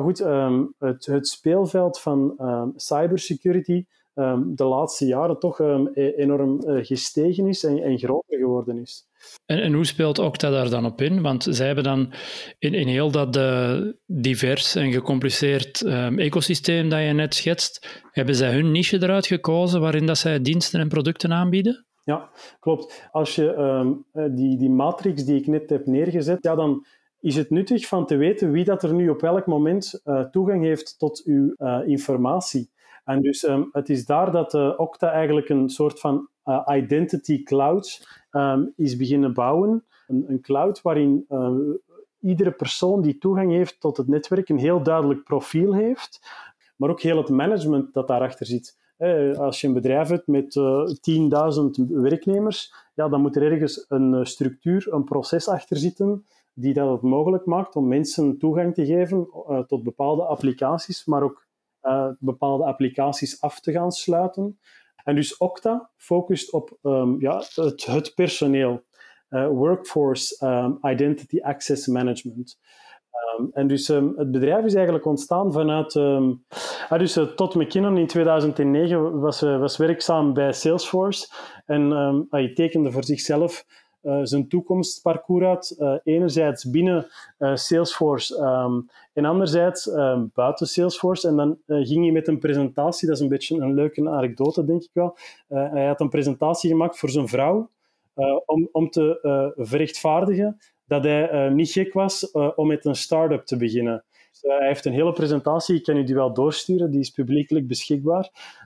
B: het speelveld van cybersecurity de laatste jaren toch enorm gestegen is en groter geworden is.
A: En hoe speelt Okta daar dan op in? Want zij hebben dan in heel dat divers en gecompliceerd ecosysteem dat je net schetst, hebben zij hun niche eruit gekozen waarin dat zij diensten en producten aanbieden?
B: Ja, klopt. Als je die matrix die ik net heb neergezet, dan is het nuttig van te weten wie dat er nu op welk moment toegang heeft tot uw informatie. En dus het is daar dat Okta eigenlijk een soort van identity cloud is beginnen bouwen. Een cloud waarin iedere persoon die toegang heeft tot het netwerk een heel duidelijk profiel heeft, maar ook heel het management dat daarachter zit. Als je een bedrijf hebt met 10.000 werknemers, dan moet er ergens een structuur, een proces achter zitten die dat het mogelijk maakt om mensen toegang te geven tot bepaalde applicaties, maar ook bepaalde applicaties af te gaan sluiten. En dus Okta focust op het personeel, workforce identity access management. En dus het bedrijf is eigenlijk ontstaan vanuit... Todd McKinnon in 2009 was werkzaam bij Salesforce en hij tekende voor zichzelf zijn toekomstparcours uit. Enerzijds binnen Salesforce en anderzijds buiten Salesforce. En dan ging hij met een presentatie, dat is een beetje een leuke anekdote, denk ik wel. Hij had een presentatie gemaakt voor zijn vrouw om te verrechtvaardigen dat hij niet gek was om met een start-up te beginnen. Dus, hij heeft een hele presentatie, ik kan u die wel doorsturen, die is publiekelijk beschikbaar.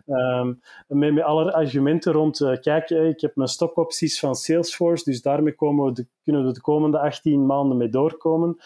B: Met alle argumenten rond, kijk, ik heb mijn stokopties van Salesforce, dus daarmee kunnen we de komende 18 maanden mee doorkomen.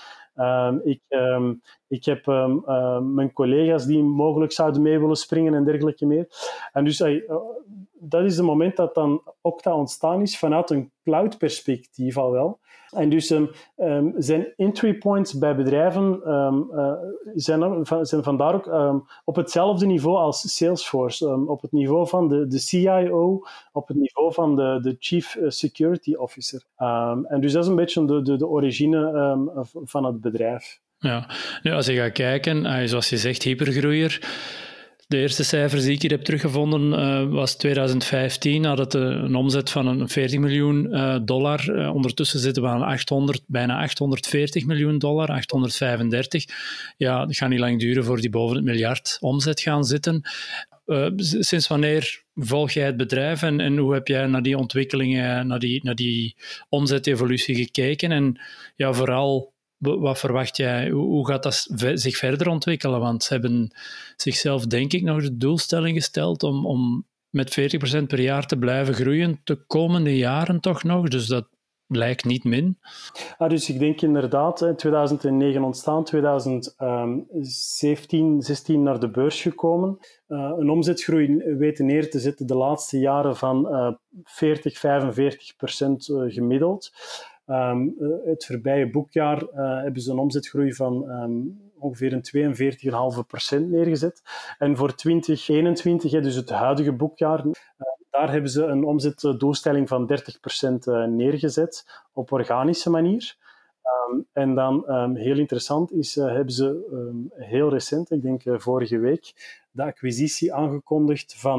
B: Ik heb mijn collega's die mogelijk zouden mee willen springen en dergelijke meer. En dus dat is het moment dat dan Okta ontstaan is vanuit een cloud-perspectief al wel. En dus zijn entry points bij bedrijven zijn vandaar ook op hetzelfde niveau als Salesforce. Op het niveau van de CIO, op het niveau van de Chief Security Officer. En dus dat is een beetje de origine van het bedrijf.
A: Ja, nu, als je gaat kijken, zoals je zegt, hypergroeier. De eerste cijfers die ik hier heb teruggevonden was 2015, had het een omzet van $40 miljoen. Ondertussen zitten we aan bijna $840 miljoen, 835. Ja, het gaat niet lang duren voor die boven het miljard omzet gaan zitten. Sinds wanneer volg jij het bedrijf en hoe heb jij naar die ontwikkelingen, naar die omzetevolutie gekeken? En ja, vooral... Wat verwacht jij? Hoe gaat dat zich verder ontwikkelen? Want ze hebben zichzelf, denk ik, nog de doelstelling gesteld om met 40% per jaar te blijven groeien de komende jaren toch nog. Dus dat lijkt niet min.
B: Dus ik denk inderdaad, in 2009 ontstaan, 2017, 16 naar de beurs gekomen. Een omzetgroei weten neer te zetten de laatste jaren van 40-45% gemiddeld. Het voorbije boekjaar hebben ze een omzetgroei van ongeveer een 42,5% neergezet. En voor 2021, dus het huidige boekjaar, daar hebben ze een omzetdoelstelling van 30% neergezet op organische manier. En dan, heel interessant is, hebben ze heel recent, ik denk vorige week, de acquisitie aangekondigd van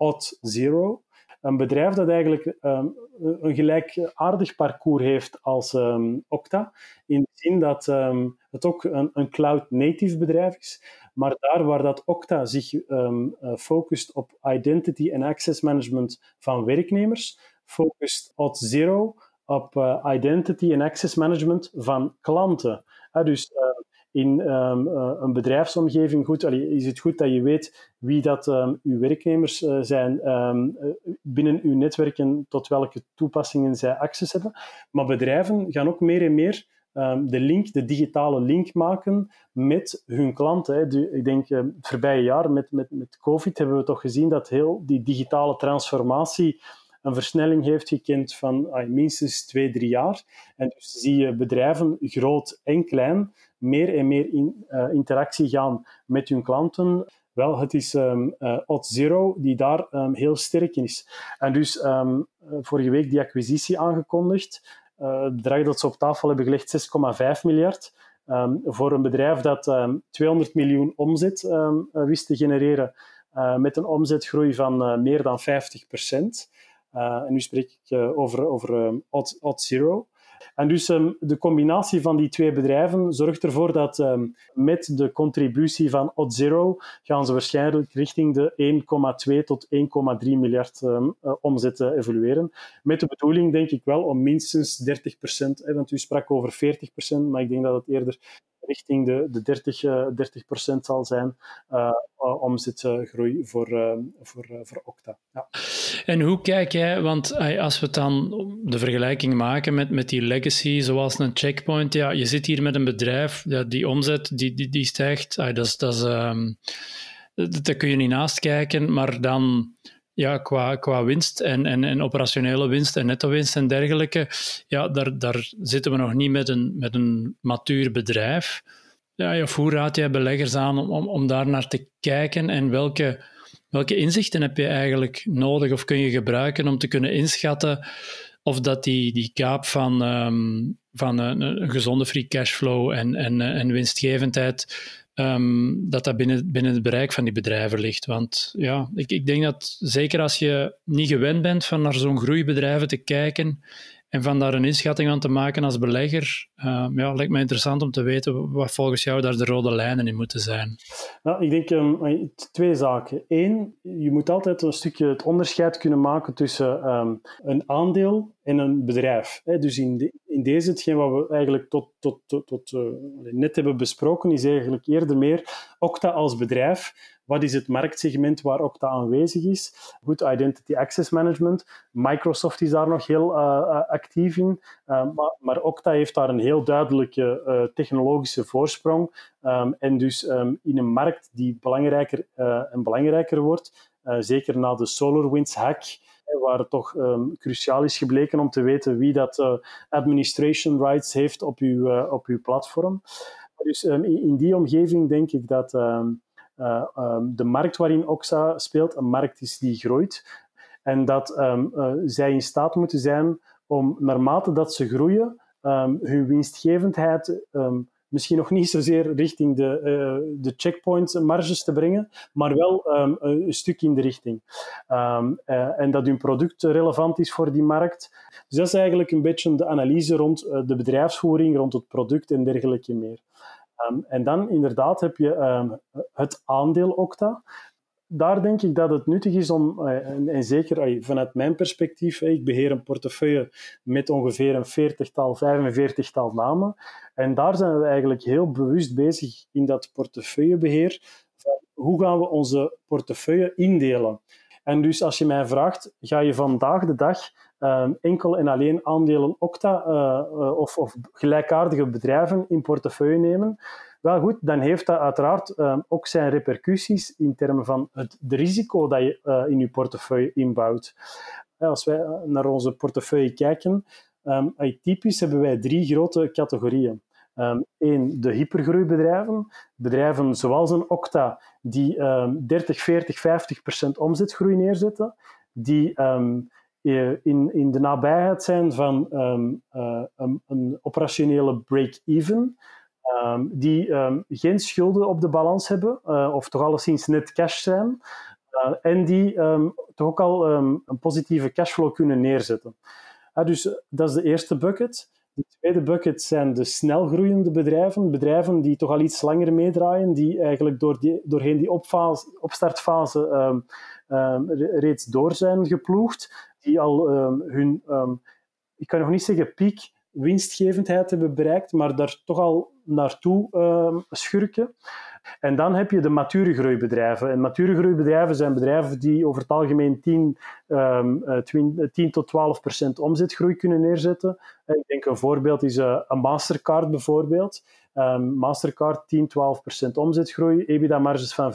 B: Odd Zero. Een bedrijf dat eigenlijk een gelijkaardig parcours heeft als Okta, in de zin dat het ook een cloud-native bedrijf is, maar daar waar dat Okta zich focust op identity en access management van werknemers, focust Odd Zero op identity en access management van klanten. Dus in een bedrijfsomgeving is het goed dat je weet wie dat uw werknemers zijn binnen uw netwerk en tot welke toepassingen zij access hebben. Maar bedrijven gaan ook meer en meer de digitale link maken met hun klanten. Ik denk, het voorbije jaar met COVID hebben we toch gezien dat heel die digitale transformatie een versnelling heeft gekend van minstens 2-3 jaar. En dus zie je bedrijven, groot en klein, meer en meer in interactie gaan met hun klanten. Wel, het is Odd Zero die daar heel sterk in is. En dus vorige week die acquisitie aangekondigd. Het bedrag dat ze op tafel hebben gelegd, 6,5 miljard. Voor een bedrijf dat 200 miljoen omzet wist te genereren met een omzetgroei van meer dan 50%. En nu spreek ik over Odd Zero. En dus de combinatie van die twee bedrijven zorgt ervoor dat met de contributie van Odd Zero gaan ze waarschijnlijk richting de 1,2 tot 1,3 miljard omzet evolueren. Met de bedoeling, denk ik wel, om minstens 30%, want u sprak over 40%, maar ik denk dat het eerder richting de 30% zal zijn omzetgroei voor Okta. Ja.
A: En hoe kijk jij, want als we dan de vergelijking maken met die legacy, zoals een Checkpoint, ja, je zit hier met een bedrijf, die omzet die stijgt, daar kun je niet naast kijken, maar dan ja, qua winst en operationele winst en netto-winst en dergelijke, ja, daar zitten we nog niet met een matuur bedrijf. Ja, of hoe raad jij beleggers aan om daar naar te kijken en welke inzichten heb je eigenlijk nodig of kun je gebruiken om te kunnen inschatten of dat die kaap van een gezonde free cashflow en winstgevendheid dat binnen het bereik van die bedrijven ligt. Want ja, ik denk dat zeker als je niet gewend bent van naar zo'n groeibedrijven te kijken en van daar een inschatting aan te maken als belegger, lijkt me interessant om te weten wat volgens jou daar de rode lijnen in moeten zijn.
B: Nou, ik denk 2 zaken. 1, je moet altijd een stukje het onderscheid kunnen maken tussen een aandeel en een bedrijf. Dus in deze, hetgeen wat we eigenlijk tot net hebben besproken, is eigenlijk eerder meer Okta als bedrijf. Wat is het marktsegment waar Okta aanwezig is? Goed, Identity Access Management. Microsoft is daar nog heel actief in. Maar Okta heeft daar een heel duidelijke technologische voorsprong. En dus in een markt die belangrijker en belangrijker wordt, zeker na de SolarWinds hack, waar het toch cruciaal is gebleken om te weten wie dat administration rights heeft op uw platform. Dus in die omgeving denk ik dat de markt waarin Okta speelt een markt is die groeit. En dat zij in staat moeten zijn om, naarmate dat ze groeien, hun winstgevendheid misschien nog niet zozeer richting de checkpoint marges te brengen, maar wel een stuk in de richting. En dat hun product relevant is voor die markt. Dus dat is eigenlijk een beetje de analyse rond de bedrijfsvoering, rond het product en dergelijke meer. En dan inderdaad heb je het aandeel Okta. Daar denk ik dat het nuttig is om, en zeker vanuit mijn perspectief, ik beheer een portefeuille met ongeveer een 45-tal namen. En daar zijn we eigenlijk heel bewust bezig in dat portefeuillebeheer. Van hoe gaan we onze portefeuille indelen? En dus als je mij vraagt, ga je vandaag de dag enkel en alleen aandelen Okta of gelijkaardige bedrijven in portefeuille nemen? Wel goed, dan heeft dat uiteraard ook zijn repercussies in termen van het risico dat je in je portefeuille inbouwt. Als wij naar onze portefeuille kijken, typisch hebben wij 3 grote categorieën. 1, de hypergroeibedrijven. Bedrijven zoals een Okta die 30, 40, 50% omzetgroei neerzetten. Die in de nabijheid zijn van een operationele break-even. Die geen schulden op de balans hebben, of toch alleszins net cash zijn. en die toch ook al een positieve cashflow kunnen neerzetten. Dus dat is de eerste bucket. De tweede bucket zijn de snelgroeiende bedrijven. Bedrijven die toch al iets langer meedraaien, die eigenlijk doorheen die opstartfase reeds door zijn geploegd, die al hun, ik kan nog niet zeggen piek winstgevendheid hebben bereikt, maar daar toch al naartoe schurken. En dan heb je de mature groeibedrijven. En mature groeibedrijven zijn bedrijven die over het algemeen 10 tot 12% omzetgroei kunnen neerzetten. Ik denk een voorbeeld is een Mastercard bijvoorbeeld. Mastercard 10-12% omzetgroei, EBITDA-marges van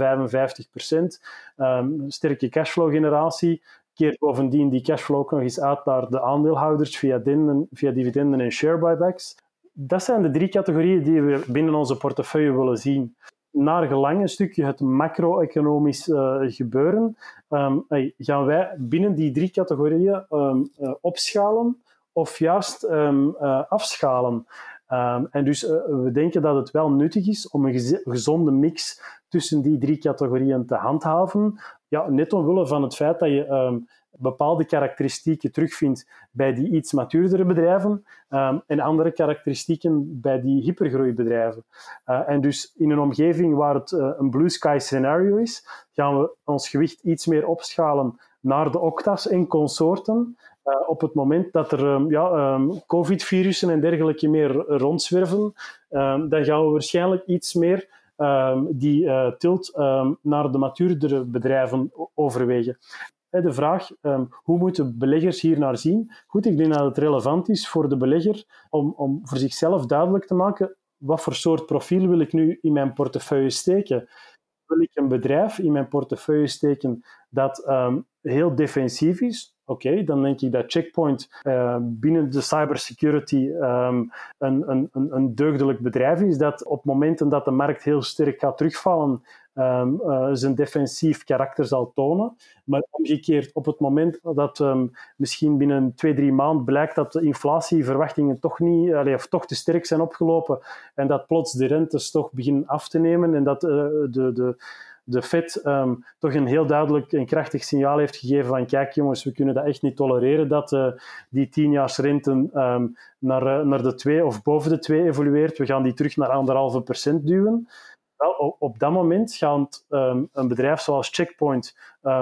B: 55%, sterke cashflow-generatie. Keert bovendien die cashflow ook nog eens uit naar de aandeelhouders via dividenden en share buybacks. Dat zijn de 3 categorieën die we binnen onze portefeuille willen zien. Naar gelang een stukje het macro-economisch gebeuren, gaan wij binnen die 3 categorieën opschalen of juist afschalen. En dus we denken dat het wel nuttig is om een gezonde mix tussen die 3 categorieën te handhaven. Ja, net omwille van het feit dat je bepaalde karakteristieken terugvindt bij die iets matuurdere bedrijven en andere karakteristieken bij die hypergroeibedrijven. En dus in een omgeving waar het een blue sky scenario is, gaan we ons gewicht iets meer opschalen naar de Okta's en consorten. Op het moment dat er COVID-virussen en dergelijke meer rondzwerven, dan gaan we waarschijnlijk iets meer die tilt naar de matuurdere bedrijven overwegen. De vraag, hoe moeten beleggers hier naar zien? Goed, ik denk dat het relevant is voor de belegger om voor zichzelf duidelijk te maken wat voor soort profiel wil ik nu in mijn portefeuille steken. Wil ik een bedrijf in mijn portefeuille steken dat heel defensief is? Oké, dan denk ik dat Checkpoint binnen de cybersecurity een deugdelijk bedrijf is dat op momenten dat de markt heel sterk gaat terugvallen, zijn defensief karakter zal tonen. Maar omgekeerd, op het moment dat misschien binnen 2-3 maanden blijkt dat de inflatieverwachtingen toch niet, toch te sterk zijn opgelopen en dat plots de rentes toch beginnen af te nemen en dat de Fed toch een heel duidelijk en krachtig signaal heeft gegeven van kijk jongens, we kunnen dat echt niet tolereren dat die 10-jaarsrente naar de 2 of boven de 2 evolueert. We gaan die terug naar 1,5% duwen. Wel, op dat moment gaat een bedrijf zoals Checkpoint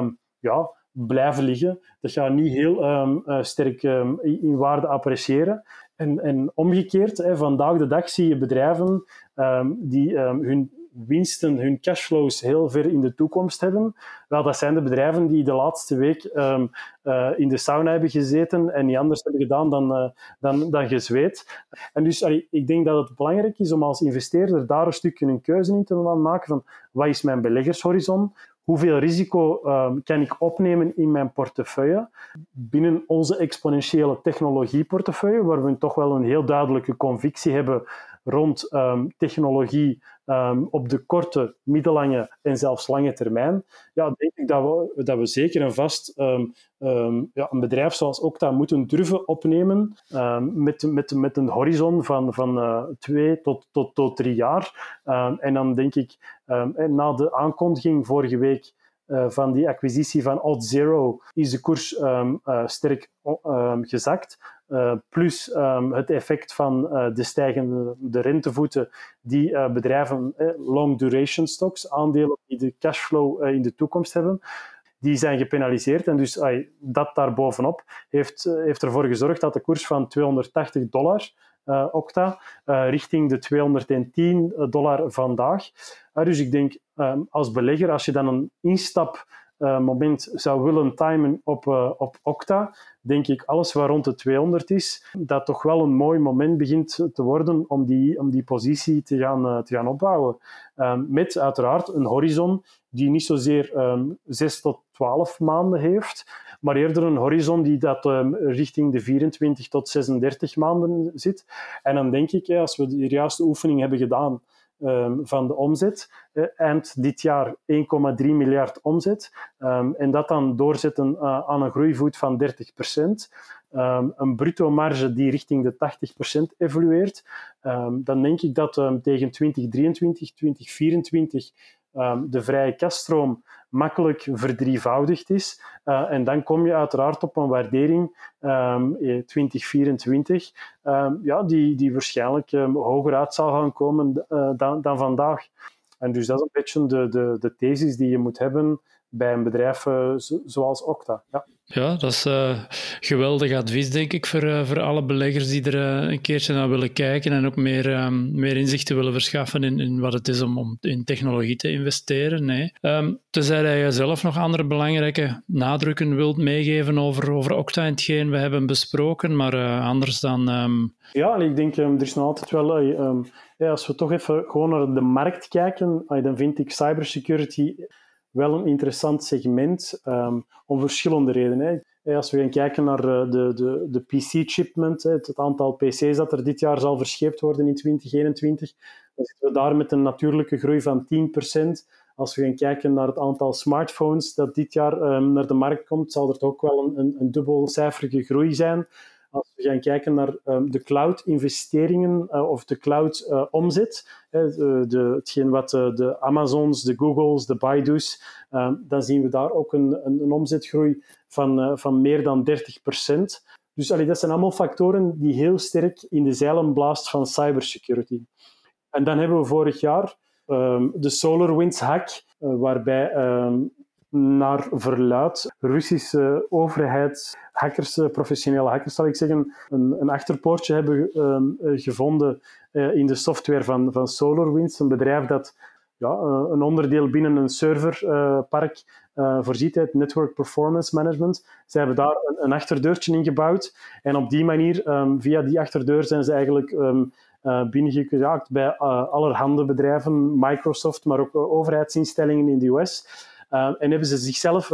B: blijven liggen. Dat gaat niet heel sterk in waarde appreciëren. En omgekeerd, vandaag de dag zie je bedrijven die hun winsten, hun cashflows heel ver in de toekomst hebben. Wel, dat zijn de bedrijven die de laatste week in de sauna hebben gezeten en niet anders hebben gedaan dan gezweet. En dus ik denk dat het belangrijk is om als investeerder daar een stukje een keuze in te maken van wat is mijn beleggershorizon? Hoeveel risico kan ik opnemen in mijn portefeuille? Binnen onze exponentiële technologieportefeuille, waar we toch wel een heel duidelijke convictie hebben rond technologie op de korte, middellange en zelfs lange termijn, denk ik dat we zeker en vast een bedrijf zoals Okta moeten durven opnemen met een horizon van 2 tot 3 jaar. En dan denk ik, na de aankondiging vorige week van die acquisitie van Auth0 is de koers sterk gezakt. Plus het effect van de stijgende rentevoeten die bedrijven, long duration stocks, aandelen die de cashflow in de toekomst hebben, die zijn gepenaliseerd. En dus dat daarbovenop heeft ervoor gezorgd dat de koers van $280 Okta richting de $210 vandaag. Dus ik denk als belegger, als je dan een instapmoment zou willen timen op Okta, denk ik alles wat rond de 200 is, dat toch wel een mooi moment begint te worden om die positie te gaan opbouwen. Met uiteraard een horizon die niet zozeer 6 tot 12 maanden heeft, maar eerder een horizon die dat richting de 24 tot 36 maanden zit. En dan denk ik, als we de juiste oefening hebben gedaan van de omzet, eind dit jaar 1,3 miljard omzet, en dat dan doorzetten aan een groeivoet van 30%, een bruto marge die richting de 80% evolueert, dan denk ik dat tegen 2023, 2024 de vrije kasstroom makkelijk verdrievoudigd is. En dan kom je uiteraard op een waardering 2024 die waarschijnlijk hoger uit zal gaan komen dan vandaag. En dus dat is een beetje de thesis die je moet hebben bij een bedrijf zoals Okta.
A: Ja, dat is geweldig advies, denk ik, voor alle beleggers die er een keertje naar willen kijken en ook meer inzicht te willen verschaffen in wat het is om in technologie te investeren. Nee. Tenzij je zelf nog andere belangrijke nadrukken wilt meegeven over Okta en hetgeen we hebben besproken, maar anders dan...
B: Ja, en ik denk, er is nog altijd wel... als we toch even gewoon naar de markt kijken, dan vind ik cybersecurity wel een interessant segment om verschillende redenen. Als we gaan kijken naar de PC-shipment, het aantal PC's dat er dit jaar zal verscheept worden in 2021, dan zitten we daar met een natuurlijke groei van 10%. Als we gaan kijken naar het aantal smartphones dat dit jaar naar de markt komt, zal er toch ook wel een dubbelcijferige groei zijn. Als we gaan kijken naar de cloud-investeringen of de cloud-omzet, hetgeen wat de Amazons, de Googles, de Baidu's, dan zien we daar ook een omzetgroei van meer dan 30%. Dus dat zijn allemaal factoren die heel sterk in de zeilen blaast van cybersecurity. En dan hebben we vorig jaar de SolarWinds-hack, waarbij... naar verluidt Russische overheidshackers, professionele hackers zal ik zeggen, een achterpoortje hebben gevonden in de software van SolarWinds, een bedrijf dat een onderdeel binnen een serverpark voorziet, het Network Performance Management. Ze hebben daar een achterdeurtje ingebouwd en op die manier, via die achterdeur, zijn ze eigenlijk binnengeraakt bij allerhande bedrijven, Microsoft, maar ook overheidsinstellingen in de US. En hebben ze zichzelf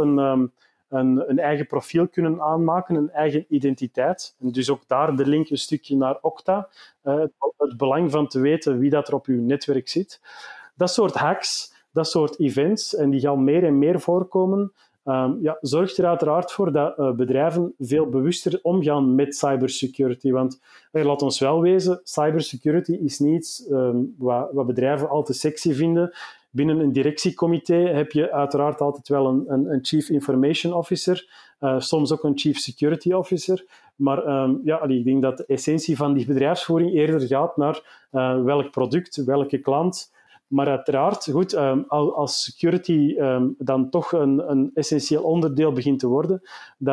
B: een eigen profiel kunnen aanmaken, een eigen identiteit. En dus ook daar de link een stukje naar Okta. Het belang van te weten wie dat er op uw netwerk zit. Dat soort hacks, dat soort events, en die gaan meer en meer voorkomen, zorgt er uiteraard voor dat bedrijven veel bewuster omgaan met cybersecurity. Want laat ons wel wezen, cybersecurity is niets wat bedrijven al te sexy vinden. Binnen een directiecomité heb je uiteraard altijd wel een Chief Information Officer, soms ook een Chief Security Officer. Maar ik denk dat de essentie van die bedrijfsvoering eerder gaat naar welk product, welke klant. Maar uiteraard, goed, als security dan toch een essentieel onderdeel begint te worden,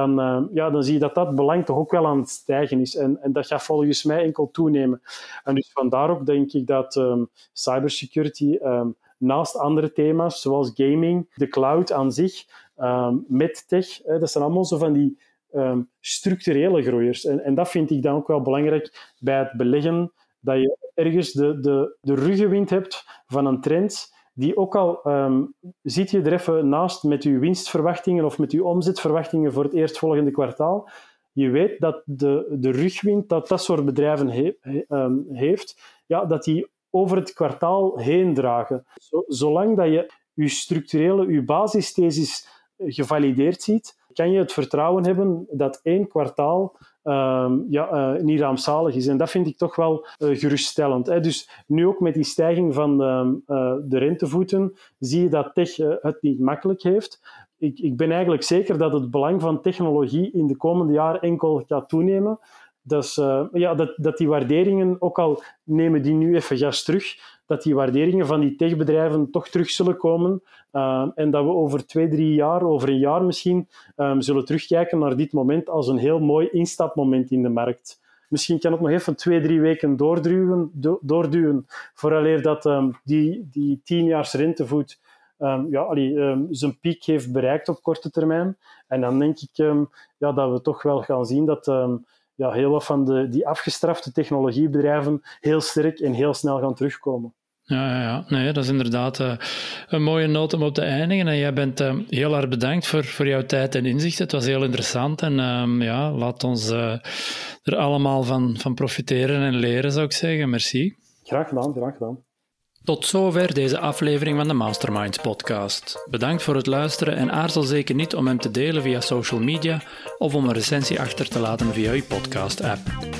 B: dan zie je dat belang toch ook wel aan het stijgen is. En dat gaat volgens mij enkel toenemen. En dus vandaar ook denk ik dat cybersecurity... naast andere thema's, zoals gaming, de cloud aan zich, medtech, dat zijn allemaal zo van die structurele groeiers. En dat vind ik dan ook wel belangrijk bij het beleggen, dat je ergens de ruggenwind hebt van een trend die ook al zit je er even naast met je winstverwachtingen of met je omzetverwachtingen voor het eerstvolgende kwartaal. Je weet dat de rugwind dat soort bedrijven heeft, dat die over het kwartaal heen dragen. Zolang dat je je basisthesis gevalideerd ziet, kan je het vertrouwen hebben dat 1 kwartaal niet rampzalig is. En dat vind ik toch wel geruststellend. Dus nu ook met die stijging van de rentevoeten zie je dat tech het niet makkelijk heeft. Ik ben eigenlijk zeker dat het belang van technologie in de komende jaren enkel gaat toenemen. Dus, dat die waarderingen, ook al nemen die nu even gas terug, dat die waarderingen van die techbedrijven toch terug zullen komen en dat we over 2-3 jaar, over een jaar misschien, zullen terugkijken naar dit moment als een heel mooi instapmoment in de markt. Misschien kan het nog even 2-3 weken doorduwen vooraleer dat die 10-jaars rentevoet zijn piek heeft bereikt op korte termijn. En dan denk ik dat we toch wel gaan zien dat... heel wat van die afgestrafte technologiebedrijven heel sterk en heel snel gaan terugkomen.
A: Ja. Nee, dat is inderdaad een mooie noot om op te eindigen. En jij bent heel erg bedankt voor jouw tijd en inzicht. Het was heel interessant en laat ons er allemaal van profiteren en leren, zou ik zeggen. Merci.
B: Graag gedaan.
A: Tot zover deze aflevering van de Masterminds podcast. Bedankt voor het luisteren en aarzel zeker niet om hem te delen via social media of om een recensie achter te laten via je podcast-app.